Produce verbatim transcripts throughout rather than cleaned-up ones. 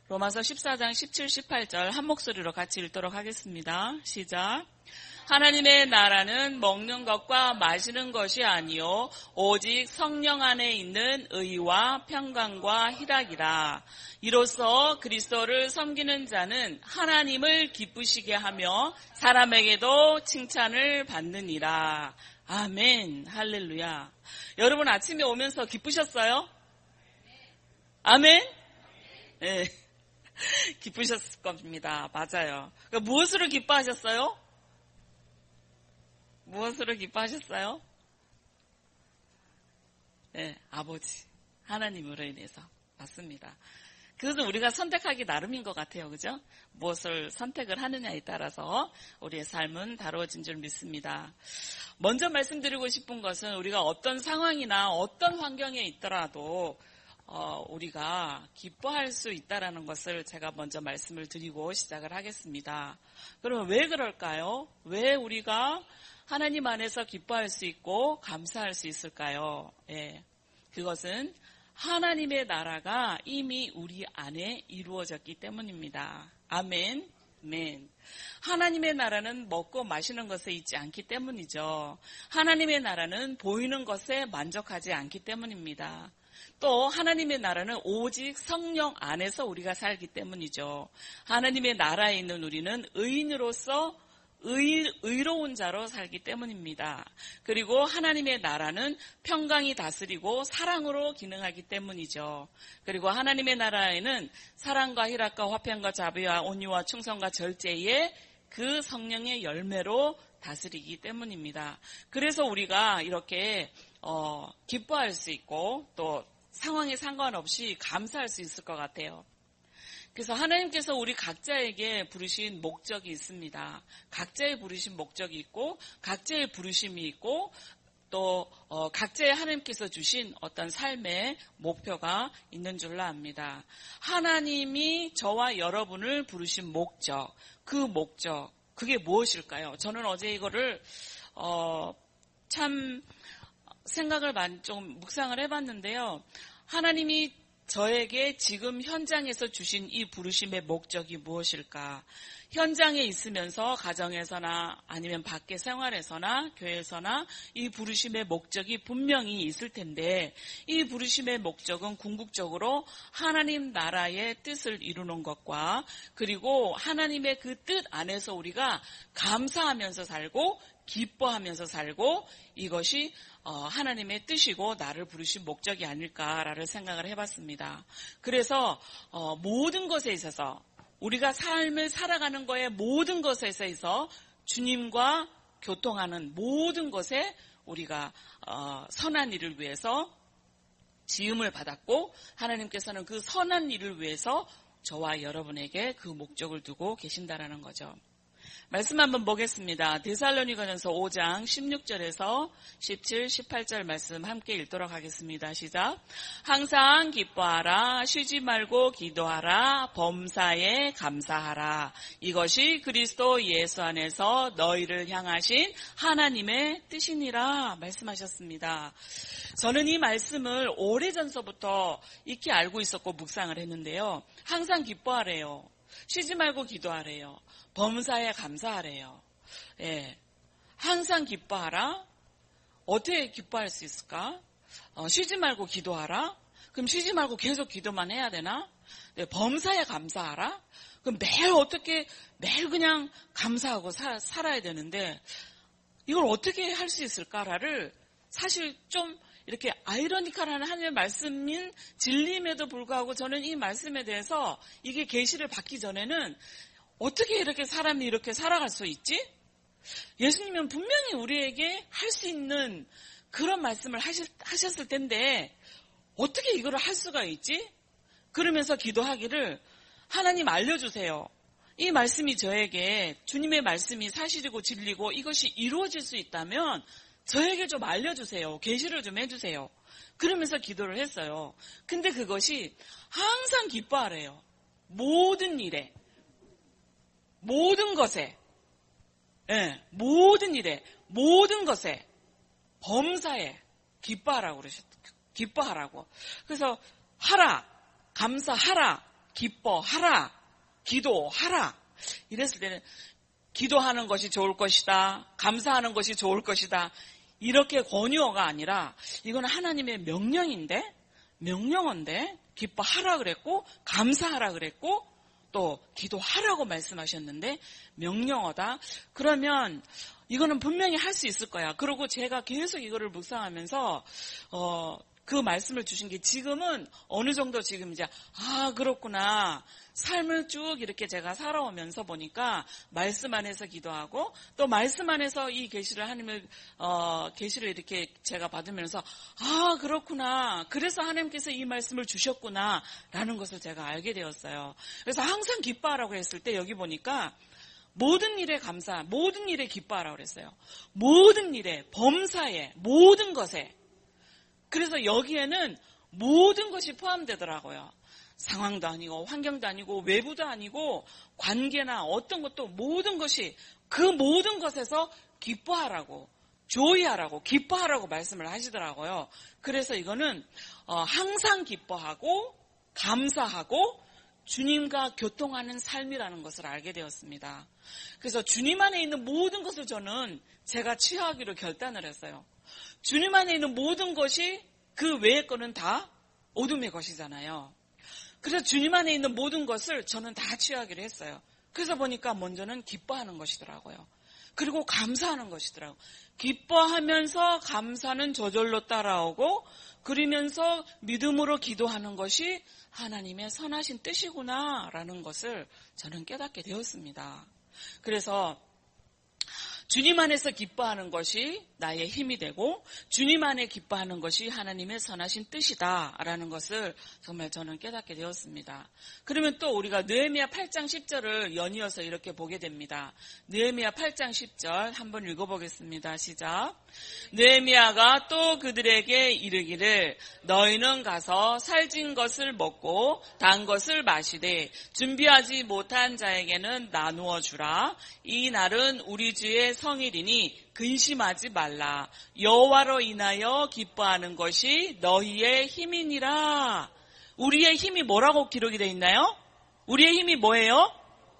로마서 십사 장 십칠, 십팔 절 한 목소리로 같이 읽도록 하겠습니다. 시작. 하나님의 나라는 먹는 것과 마시는 것이 아니요 오직 성령 안에 있는 의와 평강과 희락이라. 이로써 그리스도를 섬기는 자는 하나님을 기쁘시게 하며 사람에게도 칭찬을 받느니라. 아멘. 할렐루야. 여러분 아침에 오면서 기쁘셨어요? 아멘? 네. 기쁘셨을 겁니다. 맞아요. 그러니까 무엇으로 기뻐하셨어요? 무엇으로 기뻐하셨어요? 네, 아버지 하나님으로 인해서. 맞습니다. 그것은 우리가 선택하기 나름인 것 같아요. 그죠? 무엇을 선택을 하느냐에 따라서 우리의 삶은 다루어진 줄 믿습니다. 먼저 말씀드리고 싶은 것은 우리가 어떤 상황이나 어떤 환경에 있더라도 어, 우리가 기뻐할 수 있다는 것을 제가 먼저 말씀을 드리고 시작을 하겠습니다. 그러면 왜 그럴까요? 왜 우리가 하나님 안에서 기뻐할 수 있고 감사할 수 있을까요? 예, 그것은 하나님의 나라가 이미 우리 안에 이루어졌기 때문입니다. 아멘. 아멘. 하나님의 나라는 먹고 마시는 것에 있지 않기 때문이죠. 하나님의 나라는 보이는 것에 만족하지 않기 때문입니다. 또 하나님의 나라는 오직 성령 안에서 우리가 살기 때문이죠. 하나님의 나라에 있는 우리는 의인으로서 의, 의로운 자로 살기 때문입니다. 그리고 하나님의 나라는 평강이 다스리고 사랑으로 기능하기 때문이죠. 그리고 하나님의 나라에는 사랑과 희락과 화평과 자비와 온유와 충성과 절제의 그 성령의 열매로 다스리기 때문입니다. 그래서 우리가 이렇게 어, 기뻐할 수 있고 또 상황에 상관없이 감사할 수 있을 것 같아요. 그래서 하나님께서 우리 각자에게 부르신 목적이 있습니다. 각자의 부르신 목적이 있고 각자의 부르심이 있고 또 어, 각자의 하나님께서 주신 어떤 삶의 목표가 있는 줄로 압니다. 하나님이 저와 여러분을 부르신 목적, 그 목적, 그게 무엇일까요? 저는 어제 이거를 어, 참 생각을 많이 좀 묵상을 해봤는데요. 하나님이 저에게 지금 현장에서 주신 이 부르심의 목적이 무엇일까? 현장에 있으면서 가정에서나 아니면 밖의 생활에서나 교회에서나 이 부르심의 목적이 분명히 있을 텐데 이 부르심의 목적은 궁극적으로 하나님 나라의 뜻을 이루는 것과 그리고 하나님의 그 뜻 안에서 우리가 감사하면서 살고 기뻐하면서 살고 이것이 하나님의 뜻이고 나를 부르신 목적이 아닐까라는 생각을 해봤습니다. 그래서 모든 것에 있어서 우리가 삶을 살아가는 거에 모든 것에 있어서 주님과 교통하는 모든 것에 우리가 선한 일을 위해서 지음을 받았고 하나님께서는 그 선한 일을 위해서 저와 여러분에게 그 목적을 두고 계신다라는 거죠. 말씀 한번 보겠습니다. 데살로니가전서 오 장 십육 절에서 십칠, 십팔 절 말씀 함께 읽도록 하겠습니다. 시작. 항상 기뻐하라, 쉬지 말고 기도하라, 범사에 감사하라. 이것이 그리스도 예수 안에서 너희를 향하신 하나님의 뜻이니라 말씀하셨습니다. 저는 이 말씀을 오래전서부터 익히 알고 있었고 묵상을 했는데요. 항상 기뻐하래요. 쉬지 말고 기도하래요. 범사에 감사하래요. 예, 항상 기뻐하라. 어떻게 기뻐할 수 있을까? 어, 쉬지 말고 기도하라. 그럼 쉬지 말고 계속 기도만 해야 되나? 네, 범사에 감사하라. 그럼 매일 어떻게 매일 그냥 감사하고 사, 살아야 되는데 이걸 어떻게 할 수 있을까를 사실 좀 이렇게 아이러니컬한 하나님의 말씀인 진리임에도 불구하고 저는 이 말씀에 대해서 이게 계시를 받기 전에는 어떻게 이렇게 사람이 이렇게 살아갈 수 있지? 예수님은 분명히 우리에게 할 수 있는 그런 말씀을 하셨, 하셨을 텐데 어떻게 이거를 할 수가 있지? 그러면서 기도하기를 하나님 알려주세요. 이 말씀이 저에게 주님의 말씀이 사실이고 진리고 이것이 이루어질 수 있다면 저에게 좀 알려주세요. 계시를 좀 해주세요. 그러면서 기도를 했어요. 근데 그것이 항상 기뻐하래요. 모든 일에. 모든 것에, 예, 모든 일에, 모든 것에, 범사에 기뻐하라고 그러셨, 기뻐하라고. 그래서 하라, 감사하라, 기뻐하라, 기도하라. 이랬을 때는 기도하는 것이 좋을 것이다, 감사하는 것이 좋을 것이다, 이렇게 권유어가 아니라 이거는 하나님의 명령인데, 명령어인데 기뻐하라 그랬고 감사하라 그랬고 또 기도하라고 말씀하셨는데 명령어다. 그러면 이거는 분명히 할 수 있을 거야. 그리고 제가 계속 이거를 묵상하면서 어, 그 말씀을 주신 게 지금은 어느 정도 지금 이제 아 그렇구나. 삶을 쭉 이렇게 제가 살아오면서 보니까 말씀 안에서 기도하고 또 말씀 안에서 이 계시를 하나님의 어, 계시를 이렇게 제가 받으면서 아 그렇구나. 그래서 하나님께서 이 말씀을 주셨구나라는 것을 제가 알게 되었어요. 그래서 항상 기뻐하라고 했을 때 여기 보니까 모든 일에 감사, 모든 일에 기뻐하라고 그랬어요. 모든 일에, 범사에, 모든 것에. 그래서 여기에는 모든 것이 포함되더라고요. 상황도 아니고 환경도 아니고 외부도 아니고 관계나 어떤 것도 모든 것이 그 모든 것에서 기뻐하라고 조이하라고 기뻐하라고 말씀을 하시더라고요. 그래서 이거는 어, 항상 기뻐하고 감사하고 주님과 교통하는 삶이라는 것을 알게 되었습니다. 그래서 주님 안에 있는 모든 것을 저는 제가 취하기로 결단을 했어요. 주님 안에 있는 모든 것이 그 외의 거는 다 어둠의 것이잖아요. 그래서 주님 안에 있는 모든 것을 저는 다 취하기로 했어요. 그래서 보니까 먼저는 기뻐하는 것이더라고요. 그리고 감사하는 것이더라고요. 기뻐하면서 감사는 저절로 따라오고 그러면서 믿음으로 기도하는 것이 하나님의 선하신 뜻이구나라는 것을 저는 깨닫게 되었습니다. 그래서 주님 안에서 기뻐하는 것이 나의 힘이 되고 주님 안에 기뻐하는 것이 하나님의 선하신 뜻이다라는 것을 정말 저는 깨닫게 되었습니다. 그러면 또 우리가 느헤미야 팔 장 십 절을 연이어서 이렇게 보게 됩니다. 느헤미야 팔 장 십 절 한번 읽어보겠습니다. 시작. 느헤미야가 또 그들에게 이르기를 너희는 가서 살진 것을 먹고 단 것을 마시되 준비하지 못한 자에게는 나누어 주라. 이 날은 우리 주의 성일이니 근심하지 말라. 여호와로 인하여 기뻐하는 것이 너희의 힘이니라. 우리의 힘이 뭐라고 기록이 되어 있나요? 우리의 힘이 뭐예요?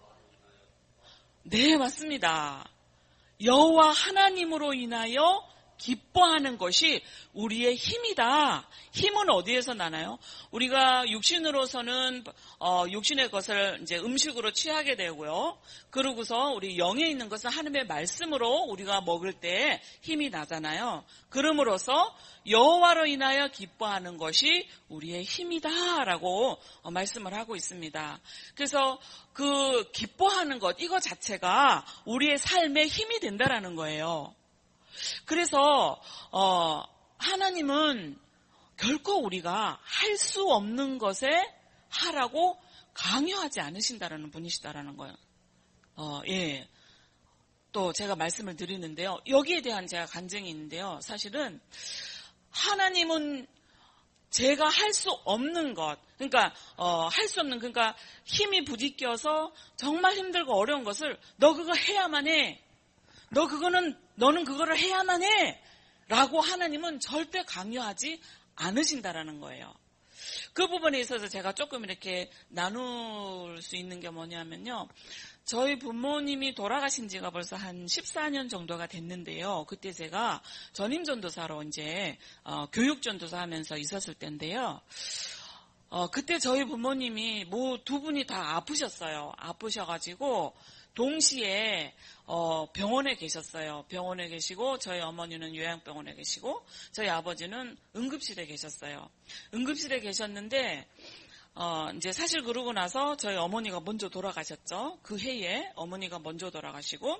네, 맞습니다. 여호와 하나님으로 인하여 기뻐하는 것이 우리의 힘이다. 힘은 어디에서 나나요? 우리가 육신으로서는 어, 육신의 것을 이제 음식으로 취하게 되고요. 그러고서 우리 영에 있는 것은 하나님의 말씀으로 우리가 먹을 때 힘이 나잖아요. 그러므로서 여호와로 인하여 기뻐하는 것이 우리의 힘이다라고 어, 말씀을 하고 있습니다. 그래서 그 기뻐하는 것 이거 자체가 우리의 삶에 힘이 된다라는 거예요. 그래서 어, 하나님은 결코 우리가 할 수 없는 것에 하라고 강요하지 않으신다라는 분이시다라는 거예요. 어, 예. 또 제가 말씀을 드리는데요. 여기에 대한 제가 간증이 있는데요. 사실은 하나님은 제가 할 수 없는 것, 그러니까 어, 할 수 없는 그러니까 힘이 부딪혀서 정말 힘들고 어려운 것을 너 그거 해야만 해. 너 그거는 너는 그거를 해야만 해. 라고 하나님은 절대 강요하지 않으신다라는 거예요. 그 부분에 있어서 제가 조금 이렇게 나눌 수 있는 게 뭐냐면요. 저희 부모님이 돌아가신 지가 벌써 한 십사 년 정도가 됐는데요. 그때 제가 전임전도사로 이제 어, 교육전도사 하면서 있었을 때인데요. 어, 그때 저희 부모님이 뭐 두 분이 다 아프셨어요. 아프셔가지고 동시에 어, 병원에 계셨어요. 병원에 계시고 저희 어머니는 요양병원에 계시고 저희 아버지는 응급실에 계셨어요. 응급실에 계셨는데 어, 이제 사실 그러고 나서 저희 어머니가 먼저 돌아가셨죠. 그 해에 어머니가 먼저 돌아가시고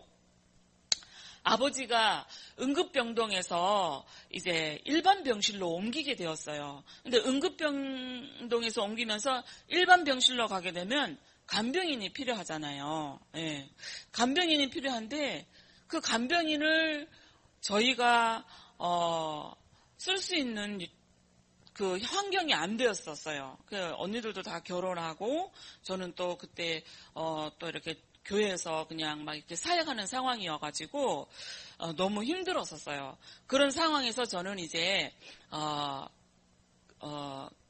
아버지가 응급병동에서 이제 일반 병실로 옮기게 되었어요. 근데 응급병동에서 옮기면서 일반 병실로 가게 되면 간병인이 필요하잖아요. 예. 간병인이 필요한데 그 간병인을 저희가 어, 쓸 수 있는 그 환경이 안 되었었어요. 그 언니들도 다 결혼하고 저는 또 그때 어, 또 이렇게 교회에서 그냥 막 이렇게 사역하는 상황이어가지고 어, 너무 힘들었었어요. 그런 상황에서 저는 이제 어, 어,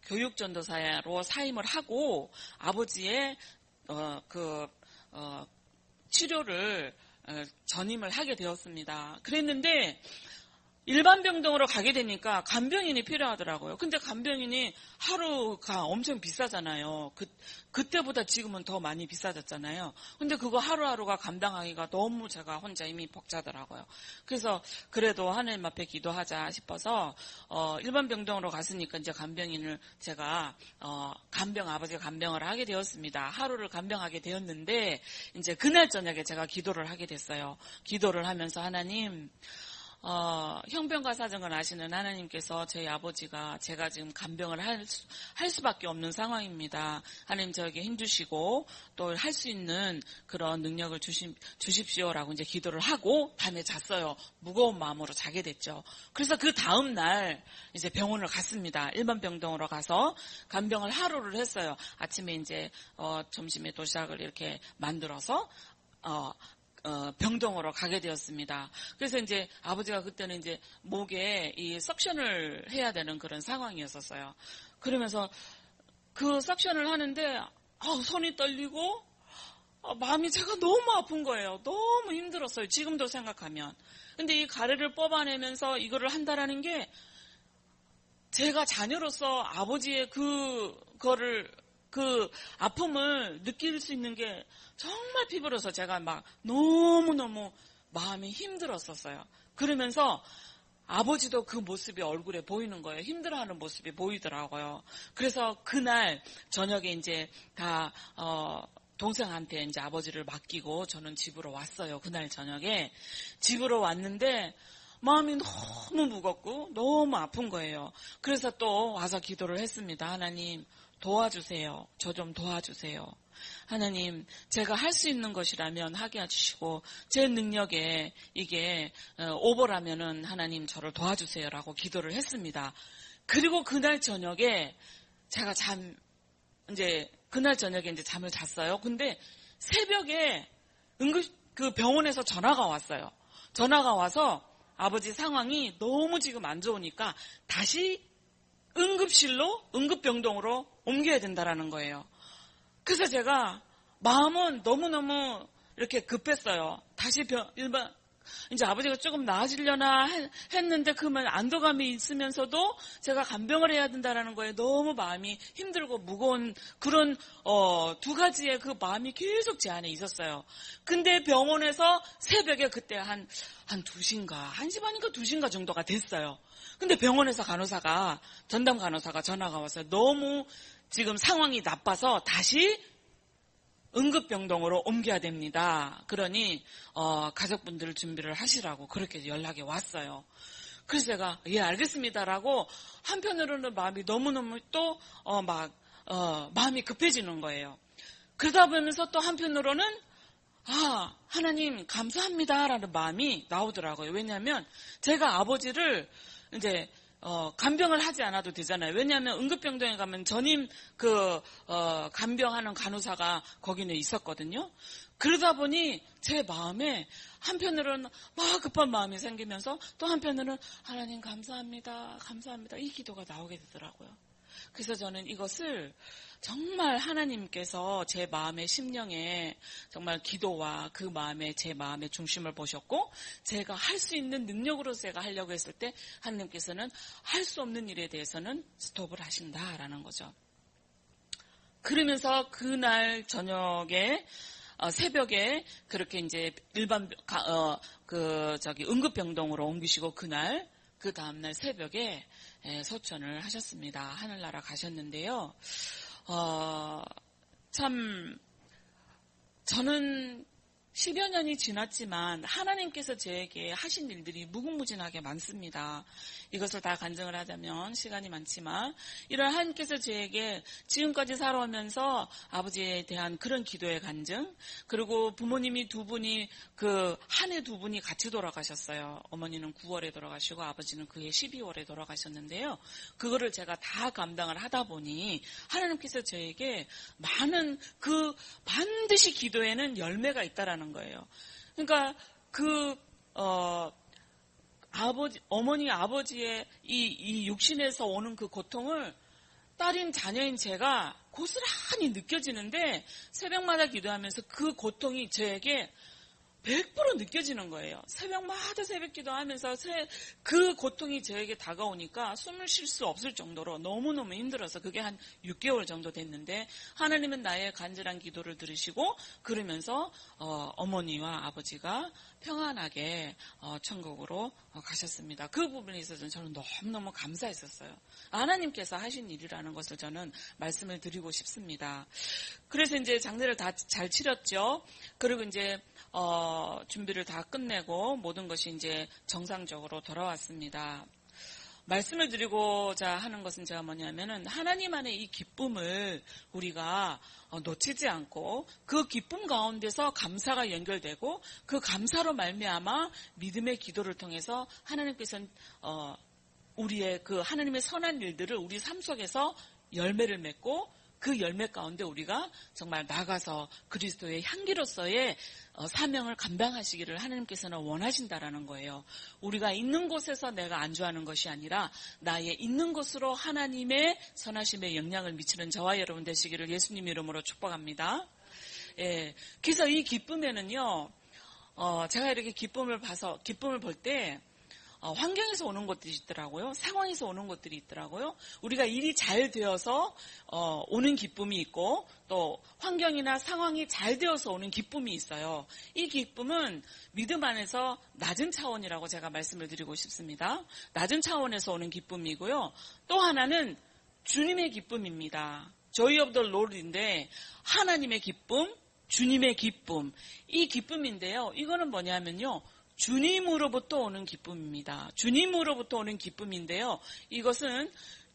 교육전도사로 사임을 하고 아버지의 어, 그 어, 치료를 어, 전임을 하게 되었습니다. 그랬는데 일반 병동으로 가게 되니까 간병인이 필요하더라고요. 근데 간병인이 하루가 엄청 비싸잖아요. 그, 그때보다 지금은 더 많이 비싸졌잖아요. 근데 그거 하루하루가 감당하기가 너무 제가 혼자 이미 벅차더라고요. 그래서 그래도 하나님 앞에 기도하자 싶어서, 어, 일반 병동으로 갔으니까 이제 간병인을 제가, 어, 간병, 아버지가 간병을 하게 되었습니다. 하루를 간병하게 되었는데, 이제 그날 저녁에 제가 기도를 하게 됐어요. 기도를 하면서 하나님, 어, 형병과 사정을 아시는 하나님께서 저희 아버지가 제가 지금 간병을 할, 수, 할 수밖에 없는 상황입니다. 하나님 저에게 힘주시고 또 할 수 있는 그런 능력을 주시, 주십시오라고 이제 기도를 하고 밤에 잤어요. 무거운 마음으로 자게 됐죠. 그래서 그 다음 날 이제 병원을 갔습니다. 일반 병동으로 가서 간병을 하루를 했어요. 아침에 이제 어, 점심에 도시락을 이렇게 만들어서 어, 어, 병동으로 가게 되었습니다. 그래서 이제 아버지가 그때는 이제 목에 이 석션을 해야 되는 그런 상황이었었어요. 그러면서 그 석션을 하는데 아우, 손이 떨리고 어, 마음이 제가 너무 아픈 거예요. 너무 힘들었어요. 지금도 생각하면. 근데 이 가래를 뽑아내면서 이거를 한다라는 게 제가 자녀로서 아버지의 그 거를 그 아픔을 느낄 수 있는 게 정말 피부로서 제가 막 너무너무 마음이 힘들었었어요. 그러면서 아버지도 그 모습이 얼굴에 보이는 거예요. 힘들어하는 모습이 보이더라고요. 그래서 그날 저녁에 이제 다 어, 동생한테 이제 아버지를 맡기고 저는 집으로 왔어요. 그날 저녁에 집으로 왔는데 마음이 너무 무겁고 너무 아픈 거예요. 그래서 또 와서 기도를 했습니다. 하나님 도와주세요. 저 좀 도와주세요. 하나님, 제가 할 수 있는 것이라면 하게 해주시고 제 능력에 이게 오버라면은 하나님 저를 도와주세요라고 기도를 했습니다. 그리고 그날 저녁에 제가 잠 이제 그날 저녁에 이제 잠을 잤어요. 근데 새벽에 응급 그 병원에서 전화가 왔어요. 전화가 와서 아버지 상황이 너무 지금 안 좋으니까 다시 응급실로 응급병동으로 옮겨야 된다라는 거예요. 그래서 제가 마음은 너무너무 이렇게 급했어요. 다시 병, 일반, 이제 아버지가 조금 나아지려나 했는데 그러면 안도감이 있으면서도 제가 간병을 해야 된다라는 거에 너무 마음이 힘들고 무거운 그런 어, 두 가지의 그 마음이 계속 제 안에 있었어요. 근데 병원에서 새벽에 그때 한, 한 두 시인가, 한 시 반인가 두 시인가 정도가 됐어요. 근데 병원에서 간호사가, 전담 간호사가 전화가 왔어요. 너무 지금 상황이 나빠서 다시 응급병동으로 옮겨야 됩니다. 그러니 어, 가족분들 준비를 하시라고 그렇게 연락이 왔어요. 그래서 제가 예 알겠습니다라고 한편으로는 마음이 너무너무 또 어, 막 어, 마음이 급해지는 거예요. 그러다 보면서 또 한편으로는 아 하나님 감사합니다라는 마음이 나오더라고요. 왜냐하면 제가 아버지를 이제 어, 간병을 하지 않아도 되잖아요. 왜냐하면 응급병동에 가면 전임 그, 어, 간병하는 간호사가 거기는 있었거든요. 그러다 보니 제 마음에 한편으로는 막 급한 마음이 생기면서 또 한편으로는 하나님 감사합니다. 감사합니다. 이 기도가 나오게 되더라고요. 그래서 저는 이것을 정말 하나님께서 제 마음의 심령에 정말 기도와 그 마음에 제 마음의 중심을 보셨고 제가 할 수 있는 능력으로 제가 하려고 했을 때 하나님께서는 할 수 없는 일에 대해서는 스톱을 하신다라는 거죠. 그러면서 그날 저녁에 어, 새벽에 그렇게 이제 일반 어, 그 저기 응급병동으로 옮기시고 그날 그 다음날 새벽에 예, 소천을 하셨습니다. 하늘나라 가셨는데요. 어, 참 저는 십여 년이 지났지만 하나님께서 저에게 하신 일들이 무궁무진하게 많습니다. 이것을 다 간증을 하자면 시간이 많지만 이런 하나님께서 저에게 지금까지 살아오면서 아버지에 대한 그런 기도의 간증, 그리고 부모님이 두 분이 그 한 해 두 분이 같이 돌아가셨어요. 어머니는 구월에 돌아가시고 아버지는 그해 십이월에 돌아가셨는데요. 그거를 제가 다 감당을 하다 보니 하나님께서 저에게 많은 그 반드시 기도에는 열매가 있다라는 거예요. 그러니까 그 어, 아버지, 어머니 아버지의 이, 이 육신에서 오는 그 고통을 딸인 자녀인 제가 고스란히 느껴지는데 새벽마다 기도하면서 그 고통이 저에게 백 퍼센트 느껴지는 거예요. 새벽마다 새벽 기도하면서 그 고통이 저에게 다가오니까 숨을 쉴 수 없을 정도로 너무너무 힘들어서 그게 한 육 개월 정도 됐는데 하나님은 나의 간절한 기도를 들으시고 그러면서 어, 어머니와 아버지가 평안하게 어, 천국으로 어, 가셨습니다. 그 부분에 있어서 저는 너무너무 감사했었어요. 하나님께서 하신 일이라는 것을 저는 말씀을 드리고 싶습니다. 그래서 이제 장례를 다 잘 치렀죠. 그리고 이제 어, 준비를 다 끝내고 모든 것이 이제 정상적으로 돌아왔습니다. 말씀을 드리고자 하는 것은 제가 뭐냐면은 하나님 안에 이 기쁨을 우리가 어, 놓치지 않고 그 기쁨 가운데서 감사가 연결되고 그 감사로 말미암아 믿음의 기도를 통해서 하나님께서는 어, 우리의 그 하나님의 선한 일들을 우리 삶 속에서 열매를 맺고 그 열매 가운데 우리가 정말 나가서 그리스도의 향기로서의 사명을 감당하시기를 하나님께서는 원하신다라는 거예요. 우리가 있는 곳에서 내가 안주하는 것이 아니라 나의 있는 곳으로 하나님의 선하심에 영향을 미치는 저와 여러분 되시기를 예수님 이름으로 축복합니다. 예, 그래서 이 기쁨에는요, 어, 제가 이렇게 기쁨을 봐서 기쁨을 볼 때. 어, 환경에서 오는 것들이 있더라고요. 상황에서 오는 것들이 있더라고요. 우리가 일이 잘 되어서 어, 오는 기쁨이 있고 또 환경이나 상황이 잘 되어서 오는 기쁨이 있어요. 이 기쁨은 믿음 안에서 낮은 차원이라고 제가 말씀을 드리고 싶습니다. 낮은 차원에서 오는 기쁨이고요. 또 하나는 주님의 기쁨입니다. Joy of the Lord인데 하나님의 기쁨, 주님의 기쁨, 이 기쁨인데요. 이거는 뭐냐면요. 주님으로부터 오는 기쁨입니다. 주님으로부터 오는 기쁨인데요. 이것은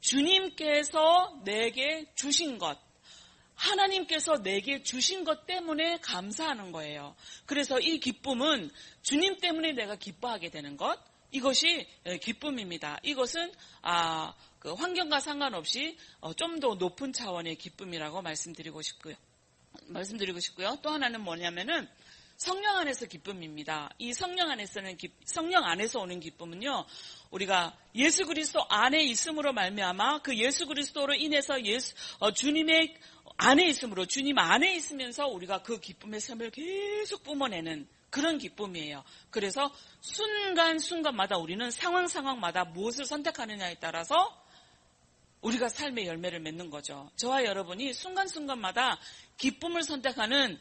주님께서 내게 주신 것, 하나님께서 내게 주신 것 때문에 감사하는 거예요. 그래서 이 기쁨은 주님 때문에 내가 기뻐하게 되는 것, 이것이 기쁨입니다. 이것은 아, 그 환경과 상관없이 좀 더 높은 차원의 기쁨이라고 말씀드리고 싶고요. 말씀드리고 싶고요. 또 하나는 뭐냐면은 성령 안에서 기쁨입니다. 이 성령 안에서는 기, 성령 안에서 오는 기쁨은요. 우리가 예수 그리스도 안에 있음으로 말미암아 그 예수 그리스도로 인해서 예수 어, 주님의 안에 있음으로 주님 안에 있으면서 우리가 그 기쁨의 삶을 계속 뿜어내는 그런 기쁨이에요. 그래서 순간순간마다 우리는 상황 상황마다 무엇을 선택하느냐에 따라서 우리가 삶의 열매를 맺는 거죠. 저와 여러분이 순간순간마다 기쁨을 선택하는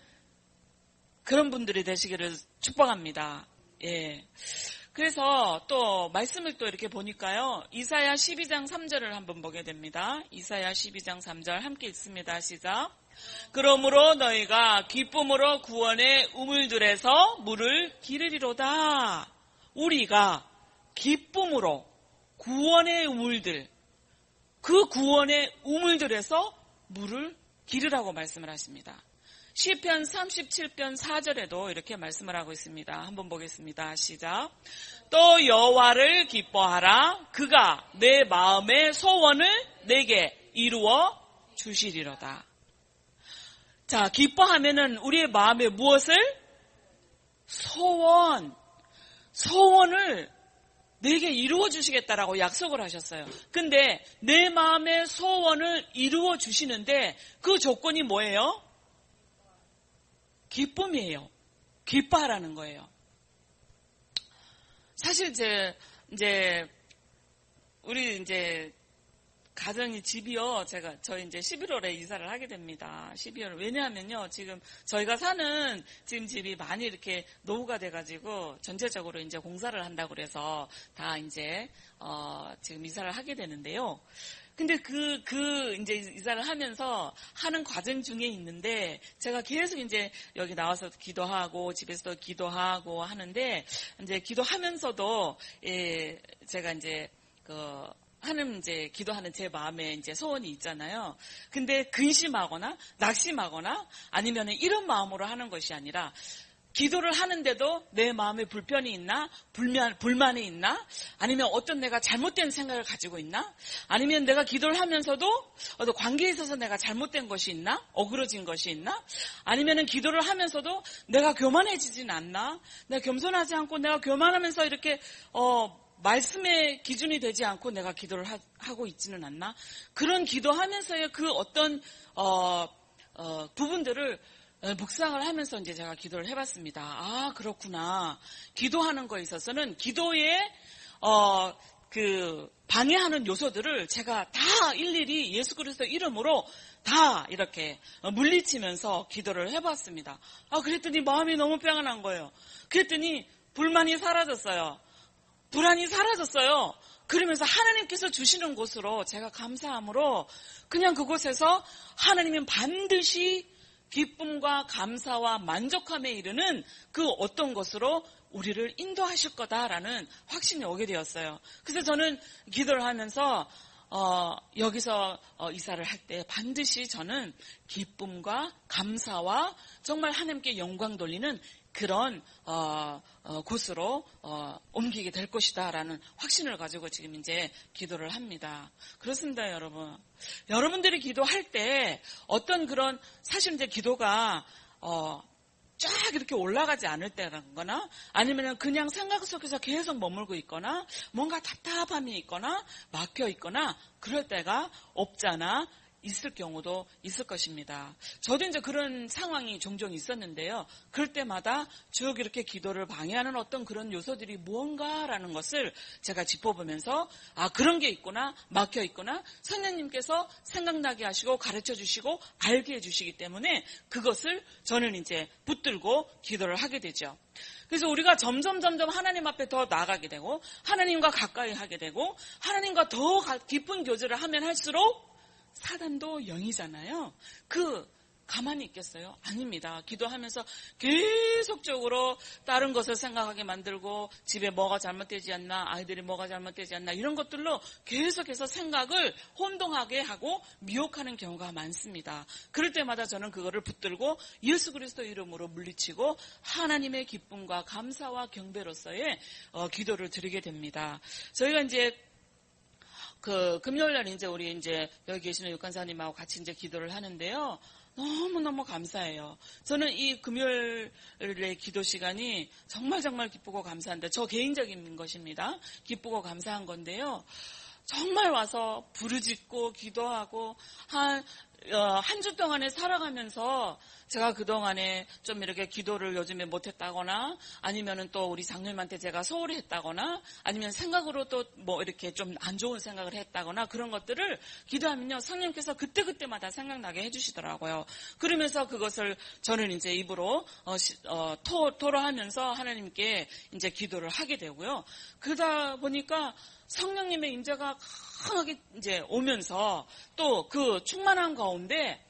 그런 분들이 되시기를 축복합니다. 예. 그래서 또 말씀을 또 이렇게 보니까요. 이사야 십이 장 삼 절을 한번 보게 됩니다. 이사야 십이 장 삼 절 함께 읽습니다. 시작. 그러므로 너희가 기쁨으로 구원의 우물들에서 물을 기르리로다. 우리가 기쁨으로 구원의 우물들, 그 구원의 우물들에서 물을 기르라고 말씀을 하십니다. 시편 삼십칠 편 사 절에도 이렇게 말씀을 하고 있습니다. 한번 보겠습니다. 시작. 또 여호와를 기뻐하라. 그가 내 마음의 소원을 내게 이루어 주시리로다. 자, 기뻐하면은 우리의 마음에 무엇을? 소원. 소원을 내게 이루어 주시겠다라고 약속을 하셨어요. 근데 내 마음의 소원을 이루어 주시는데 그 조건이 뭐예요? 기쁨이에요. 기뻐하라는 거예요. 사실 이제, 이제, 우리 이제, 가정이 집이요. 제가, 저희 이제 십일월에 이사를 하게 됩니다. 십이월. 왜냐하면요. 지금 저희가 사는 지금 집이 많이 이렇게 노후가 돼가지고 전체적으로 이제 공사를 한다고 그래서 다 이제, 어, 지금 이사를 하게 되는데요. 근데 그, 그, 이제 이사를 하면서 하는 과정 중에 있는데, 제가 계속 이제 여기 나와서 기도하고, 집에서도 기도하고 하는데, 이제 기도하면서도, 예, 제가 이제, 그, 하는 이제 기도하는 제 마음에 이제 소원이 있잖아요. 근데 근심하거나, 낙심하거나, 아니면 이런 마음으로 하는 것이 아니라, 기도를 하는데도 내 마음에 불편이 있나? 불만, 불만이 있나? 아니면 어떤 내가 잘못된 생각을 가지고 있나? 아니면 내가 기도를 하면서도 어떤 관계에 있어서 내가 잘못된 것이 있나? 어그러진 것이 있나? 아니면은 기도를 하면서도 내가 교만해지진 않나? 내가 겸손하지 않고 내가 교만하면서 이렇게, 어, 말씀의 기준이 되지 않고 내가 기도를 하, 하고 있지는 않나? 그런 기도하면서의 그 어떤 어, 어, 부분들을 묵상을 하면서 이제 제가 기도를 해봤습니다. 아, 그렇구나. 기도하는 거에 있어서는 기도에 어, 그 방해하는 요소들을 제가 다 일일이 예수 그리스도 이름으로 다 이렇게 물리치면서 기도를 해봤습니다. 아, 그랬더니 마음이 너무 평안한 거예요. 그랬더니 불만이 사라졌어요. 불안이 사라졌어요. 그러면서 하나님께서 주시는 곳으로 제가 감사함으로 그냥 그곳에서 하나님은 반드시 기쁨과 감사와 만족함에 이르는 그 어떤 것으로 우리를 인도하실 거다라는 확신이 오게 되었어요. 그래서 저는 기도를 하면서 어, 여기서 어, 이사를 할 때 반드시 저는 기쁨과 감사와 정말 하나님께 영광 돌리는 그런 어, 어, 곳으로 어, 옮기게 될 것이다라는 확신을 가지고 지금 이제 기도를 합니다. 그렇습니다, 여러분. 여러분들이 기도할 때 어떤 그런 사실 이제 기도가 어, 쫙 이렇게 올라가지 않을 때거나 아니면 그냥 생각 속에서 계속 머물고 있거나 뭔가 답답함이 있거나 막혀 있거나 그럴 때가 없잖아 있을 경우도 있을 것입니다. 저도 이제 그런 상황이 종종 있었는데요. 그럴 때마다 쭉 이렇게 기도를 방해하는 어떤 그런 요소들이 무언가라는 것을 제가 짚어보면서 아, 그런 게 있구나, 막혀 있구나, 선생님께서 생각나게 하시고 가르쳐 주시고 알게 해주시기 때문에 그것을 저는 이제 붙들고 기도를 하게 되죠. 그래서 우리가 점점 점점 하나님 앞에 더 나아가게 되고 하나님과 가까이 하게 되고 하나님과 더 깊은 교제를 하면 할수록 사단도 영이잖아요. 그 가만히 있겠어요? 아닙니다. 기도하면서 계속적으로 다른 것을 생각하게 만들고 집에 뭐가 잘못되지 않나, 아이들이 뭐가 잘못되지 않나 이런 것들로 계속해서 생각을 혼동하게 하고 미혹하는 경우가 많습니다. 그럴 때마다 저는 그거를 붙들고 예수 그리스도 이름으로 물리치고 하나님의 기쁨과 감사와 경배로서의 어, 기도를 드리게 됩니다. 저희가 이제 그 금요일 날 이제 우리 이제 여기 계시는 육간사님하고 같이 이제 기도를 하는데요. 너무너무 감사해요. 저는 이 금요일의 기도 시간이 정말 정말 기쁘고 감사한데 저 개인적인 것입니다. 기쁘고 감사한 건데요. 정말 와서 부르짖고 기도하고 한 어, 한 주 동안에 살아가면서 제가 그동안에 좀 이렇게 기도를 요즘에 못했다거나 아니면은 또 우리 장로님한테 제가 소홀히 했다거나 아니면 생각으로 또 뭐 이렇게 좀 안 좋은 생각을 했다거나 그런 것들을 기도하면요. 성령께서 그때그때마다 생각나게 해주시더라고요. 그러면서 그것을 저는 이제 입으로 어, 어, 토, 토로하면서 하나님께 이제 기도를 하게 되고요. 그러다 보니까 성령님의 임재가 강하게 이제 오면서 또 그 충만한 가운데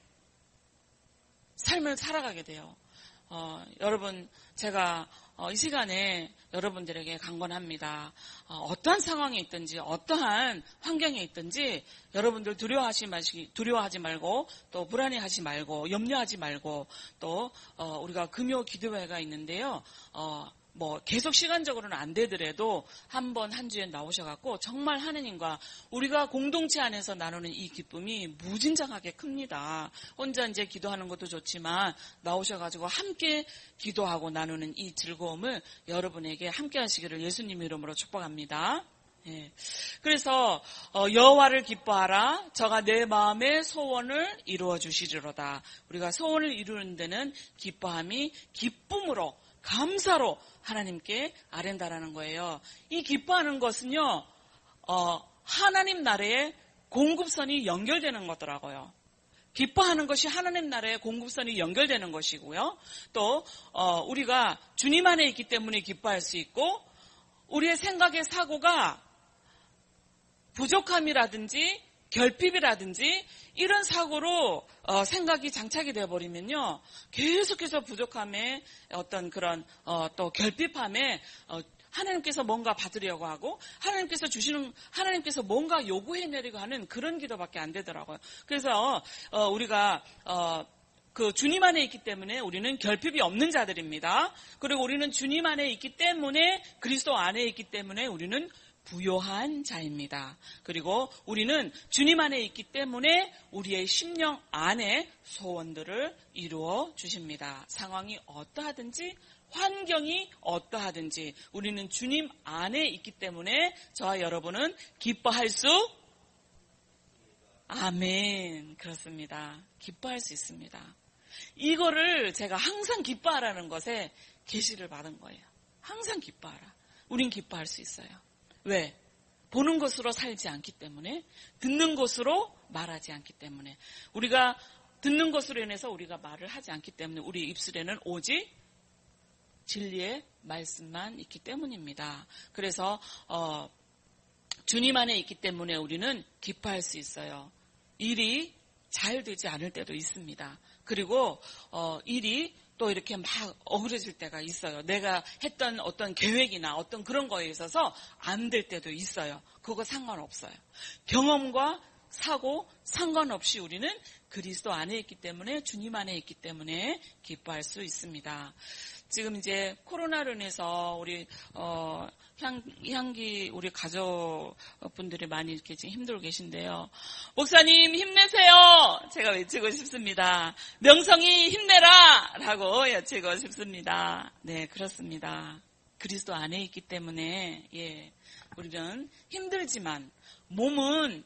삶을 살아가게 돼요. 어, 여러분, 제가 어, 이 시간에 여러분들에게 강권합니다. 어, 어떠한 상황에 있든지 어떠한 환경에 있든지 여러분들 두려워하지 마시, 두려워하지 말고 또 불안해하지 말고 염려하지 말고 또 어, 우리가 금요 기도회가 있는데요. 어, 뭐 계속 시간적으로는 안 되더라도 한 번 한 주에 나오셔갖고 정말 하느님과 우리가 공동체 안에서 나누는 이 기쁨이 무진장하게 큽니다. 혼자 이제 기도하는 것도 좋지만 나오셔가지고 함께 기도하고 나누는 이 즐거움을 여러분에게 함께 하시기를 예수님 이름으로 축복합니다. 예. 그래서 어, 여호와를 기뻐하라. 저가 내 마음의 소원을 이루어 주시리로다. 우리가 소원을 이루는 데는 기뻐함이 기쁨으로 감사로 하나님께 아랜다라는 거예요. 이 기뻐하는 것은요, 어, 하나님 나라의 공급선이 연결되는 거더라고요. 기뻐하는 것이 하나님 나라의 공급선이 연결되는 것이고요. 또 어, 우리가 주님 안에 있기 때문에 기뻐할 수 있고 우리의 생각의 사고가 부족함이라든지 결핍이라든지 이런 사고로 어, 생각이 장착이 되어버리면요. 계속해서 부족함에 어떤 그런 어, 또 결핍함에 어, 하나님께서 뭔가 받으려고 하고 하나님께서 주시는 하나님께서 뭔가 요구해내려고 하는 그런 기도밖에 안 되더라고요. 그래서 어, 우리가 어, 그 주님 안에 있기 때문에 우리는 결핍이 없는 자들입니다. 그리고 우리는 주님 안에 있기 때문에 그리스도 안에 있기 때문에 우리는 부요한 자입니다. 그리고 우리는 주님 안에 있기 때문에 우리의 심령 안에 소원들을 이루어 주십니다. 상황이 어떠하든지 환경이 어떠하든지 우리는 주님 안에 있기 때문에 저와 여러분은 기뻐할 수 아멘. 그렇습니다. 기뻐할 수 있습니다. 이거를 제가 항상 기뻐하라는 것에 계시를 받은 거예요. 항상 기뻐하라. 우린 기뻐할 수 있어요. 왜? 보는 것으로 살지 않기 때문에, 듣는 것으로 말하지 않기 때문에, 우리가 듣는 것으로 인해서 우리가 말을 하지 않기 때문에 우리 입술에는 오직 진리의 말씀만 있기 때문입니다. 그래서 어, 주님 안에 있기 때문에 우리는 기뻐할 수 있어요. 일이 잘 되지 않을 때도 있습니다. 그리고 어, 일이 또 이렇게 막 억울해질 때가 있어요. 내가 했던 어떤 계획이나 어떤 그런 거에 있어서 안 될 때도 있어요. 그거 상관없어요. 경험과 사고 상관없이 우리는 그리스도 안에 있기 때문에, 주님 안에 있기 때문에 기뻐할 수 있습니다. 지금 이제 코로나로 인해서 우리 어, 향, 향기 우리 가족분들이 많이 이렇게 지금 힘들고 계신데요. 목사님 힘내세요. 제가 외치고 싶습니다. 명성이 힘내라 라고 외치고 싶습니다. 네, 그렇습니다. 그리스도 안에 있기 때문에 예, 우리는 힘들지만, 몸은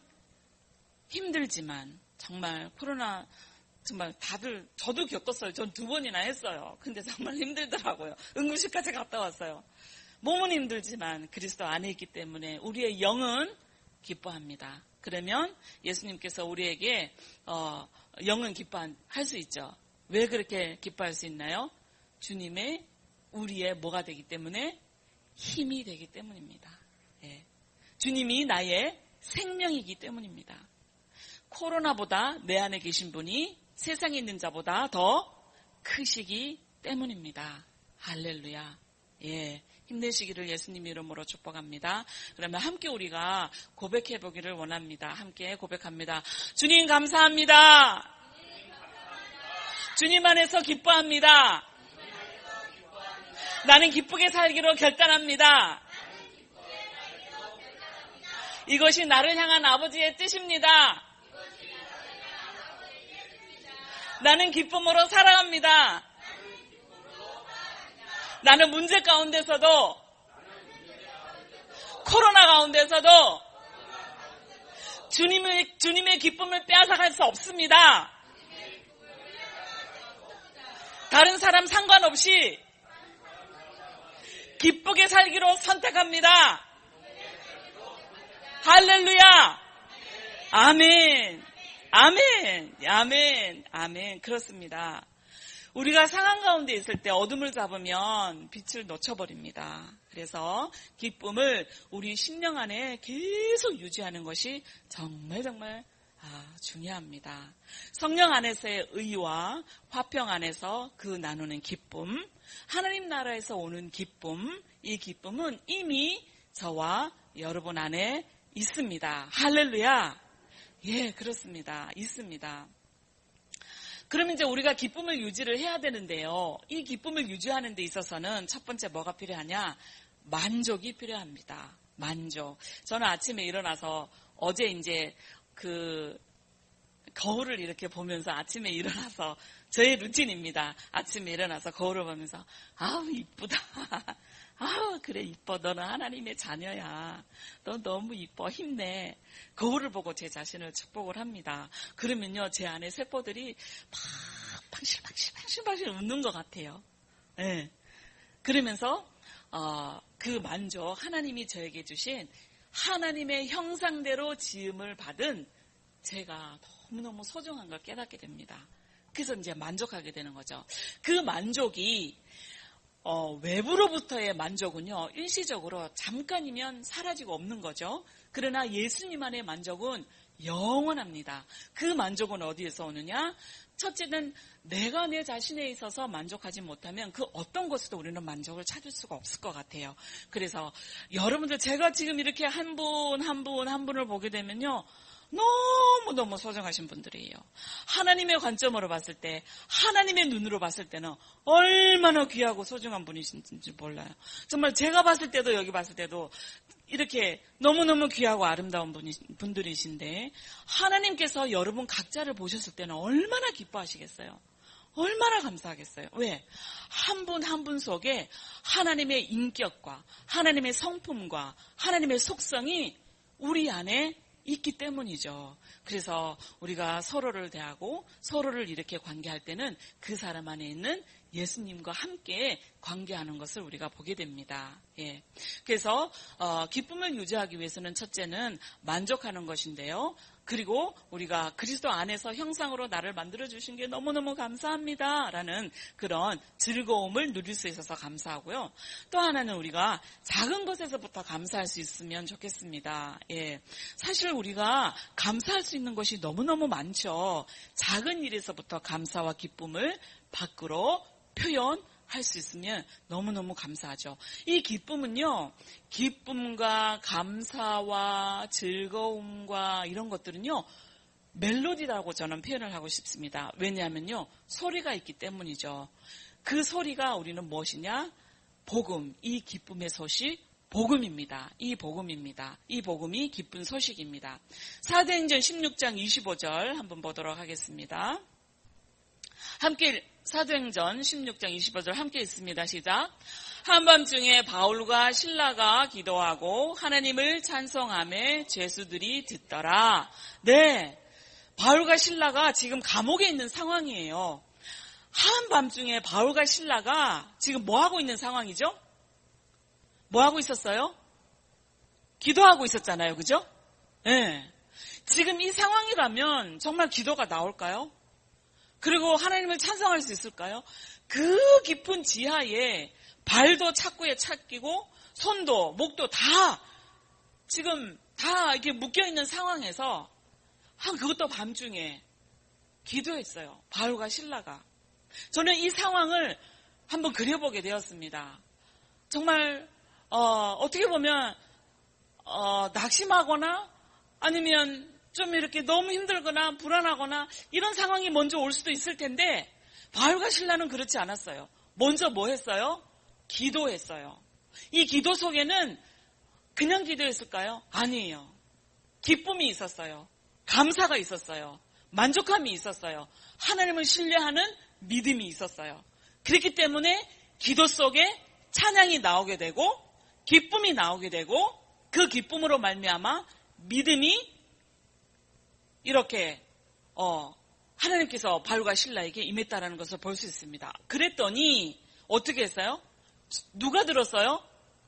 힘들지만, 정말 코로나 정말 다들, 저도 겪었어요. 전 두 번이나 했어요. 근데 정말 힘들더라고요. 응급실까지 갔다 왔어요. 몸은 힘들지만 그리스도 안에 있기 때문에 우리의 영은 기뻐합니다. 그러면 예수님께서 우리에게 어, 영은 기뻐할 수 있죠. 왜 그렇게 기뻐할 수 있나요? 주님의 우리의 뭐가 되기 때문에? 힘이 되기 때문입니다. 예. 주님이 나의 생명이기 때문입니다. 코로나보다 내 안에 계신 분이 세상에 있는 자보다 더 크시기 때문입니다. 할렐루야. 예, 힘내시기를 예수님 이름으로 축복합니다. 그러면 함께 우리가 고백해 보기를 원합니다. 함께 고백합니다. 주님 감사합니다. 주님 안에서 기뻐합니다. 나는 기쁘게 살기로 결단합니다. 이것이 나를 향한 아버지의 뜻입니다. 나는 기쁨으로 살아갑니다. 나는 문제 가운데서도, 코로나 가운데서도 주님의, 주님의 기쁨을 빼앗아갈 수 없습니다. 다른 사람 상관없이 기쁘게 살기로 선택합니다. 할렐루야. 아멘. 아멘, 아멘, 아멘. 그렇습니다. 우리가 상황 가운데 있을 때 어둠을 잡으면 빛을 놓쳐버립니다. 그래서 기쁨을 우리 심령 안에 계속 유지하는 것이 정말 정말 아, 중요합니다. 성령 안에서의 의와 화평 안에서 그 나누는 기쁨, 하나님 나라에서 오는 기쁨, 이 기쁨은 이미 저와 여러분 안에 있습니다. 할렐루야. 예, 그렇습니다. 있습니다. 그러면 이제 우리가 기쁨을 유지를 해야 되는데요. 이 기쁨을 유지하는 데 있어서는 첫 번째 뭐가 필요하냐? 만족이 필요합니다. 만족. 저는 아침에 일어나서 어제 이제 그 거울을 이렇게 보면서 아침에 일어나서 저의 루틴입니다. 아침에 일어나서 거울을 보면서 아우 이쁘다. 아우 그래 이뻐. 너는 하나님의 자녀야. 너 너무 이뻐. 힘내. 거울을 보고 제 자신을 축복을 합니다. 그러면요 제 안에 세포들이 막 방실방실방실방실 웃는 것 같아요. 네. 그러면서 어, 그 만족, 하나님이 저에게 주신 하나님의 형상대로 지음을 받은 제가 너무너무 소중한 걸 깨닫게 됩니다. 그래서 이제 만족하게 되는 거죠. 그 만족이 어, 외부로부터의 만족은요, 일시적으로 잠깐이면 사라지고 없는 거죠. 그러나 예수님 안의 만족은 영원합니다. 그 만족은 어디에서 오느냐? 첫째는 내가 내 자신에 있어서 만족하지 못하면 그 어떤 것에도 우리는 만족을 찾을 수가 없을 것 같아요. 그래서 여러분들 제가 지금 이렇게 한 분, 한 분, 한 분을 보게 되면요. 너무너무 소중하신 분들이에요. 하나님의 관점으로 봤을 때, 하나님의 눈으로 봤을 때는 얼마나 귀하고 소중한 분이신지 몰라요. 정말 제가 봤을 때도 여기 봤을 때도 이렇게 너무너무 귀하고 아름다운 분이, 분들이신데 하나님께서 여러분 각자를 보셨을 때는 얼마나 기뻐하시겠어요. 얼마나 감사하겠어요. 왜? 한 분 한 분 속에 하나님의 인격과 하나님의 성품과 하나님의 속성이 우리 안에 있기 때문이죠. 그래서 우리가 서로를 대하고 서로를 이렇게 관계할 때는 그 사람 안에 있는 예수님과 함께 관계하는 것을 우리가 보게 됩니다. 예. 그래서 어, 기쁨을 유지하기 위해서는 첫째는 만족하는 것인데요. 그리고 우리가 그리스도 안에서 형상으로 나를 만들어주신 게 너무너무 감사합니다 라는 그런 즐거움을 누릴 수 있어서 감사하고요. 또 하나는 우리가 작은 것에서부터 감사할 수 있으면 좋겠습니다. 예. 사실 우리가 감사할 수 있는 것이 너무너무 많죠. 작은 일에서부터 감사와 기쁨을 밖으로 표현할 수 있으면 너무너무 감사하죠. 이 기쁨은요, 기쁨과 감사와 즐거움과 이런 것들은요, 멜로디라고 저는 표현을 하고 싶습니다. 왜냐하면요, 소리가 있기 때문이죠. 그 소리가 우리는 무엇이냐? 복음, 이 기쁨의 소식, 복음입니다. 이 복음입니다. 이 복음이 기쁜 소식입니다. 사도행전 십육 장 이십오 절 한번 보도록 하겠습니다. 함께 사도행전 십육 장 이십오 절 함께 있습니다. 시작. 한밤중에 바울과 실라가 기도하고 하나님을 찬송하며 죄수들이 듣더라. 네, 바울과 실라가 지금 감옥에 있는 상황이에요. 한밤중에 바울과 실라가 지금 뭐하고 있는 상황이죠? 뭐하고 있었어요? 기도하고 있었잖아요. 그죠? 네. 지금 이 상황이라면 정말 기도가 나올까요? 그리고 하나님을 찬송할 수 있을까요? 그 깊은 지하에 발도 착고에 착기고 손도 목도 다 지금 다 이렇게 묶여있는 상황에서 한 그것도 밤중에 기도했어요. 바울과 실라가. 저는 이 상황을 한번 그려보게 되었습니다. 정말 어, 어떻게 보면 어, 낙심하거나 아니면 좀 이렇게 너무 힘들거나 불안하거나 이런 상황이 먼저 올 수도 있을 텐데 바울과 실라는 그렇지 않았어요. 먼저 뭐 했어요? 기도했어요. 이 기도 속에는 그냥 기도했을까요? 아니에요. 기쁨이 있었어요. 감사가 있었어요. 만족함이 있었어요. 하나님을 신뢰하는 믿음이 있었어요. 그렇기 때문에 기도 속에 찬양이 나오게 되고 기쁨이 나오게 되고 그 기쁨으로 말미암아 믿음이 이렇게 어, 하나님께서 바울과 실라에게 임했다라는 것을 볼 수 있습니다. 그랬더니 어떻게 했어요? 누가 들었어요?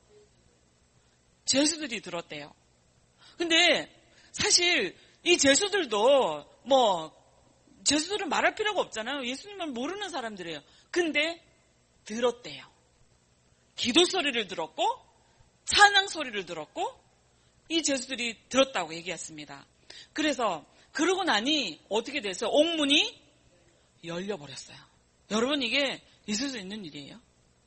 죄수들이 들었대요. 근데 사실 이 죄수들도 뭐 죄수들은 말할 필요가 없잖아요. 예수님을 모르는 사람들이에요. 근데 들었대요. 기도 소리를 들었고 찬양 소리를 들었고 이 죄수들이 들었다고 얘기했습니다. 그래서 그러고 나니 어떻게 됐어요? 옥문이 열려버렸어요. 여러분 이게 있을 수 있는 일이에요?